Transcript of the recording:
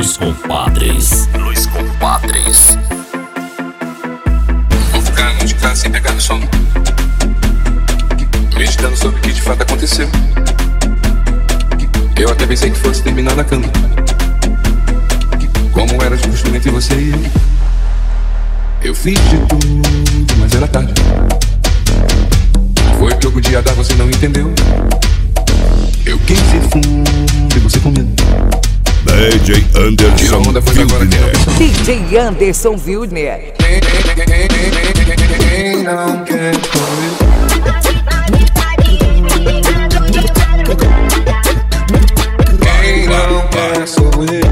Los Compadres. Los Compadres. Vou ficar de casa sem pegar no sono, meditando sobre o que de fato aconteceu. Eu até pensei que fosse terminar na cama, como era de costume entre você e eu. Eu fiz de tudo, mas era tarde. Foi o que eu podia dar, você não entendeu. Eu quis ir fundo e você com medo. DJ Anderson Wilner. DJ Anderson Wilner. Quem não quer correr? Quem não quer sorrir?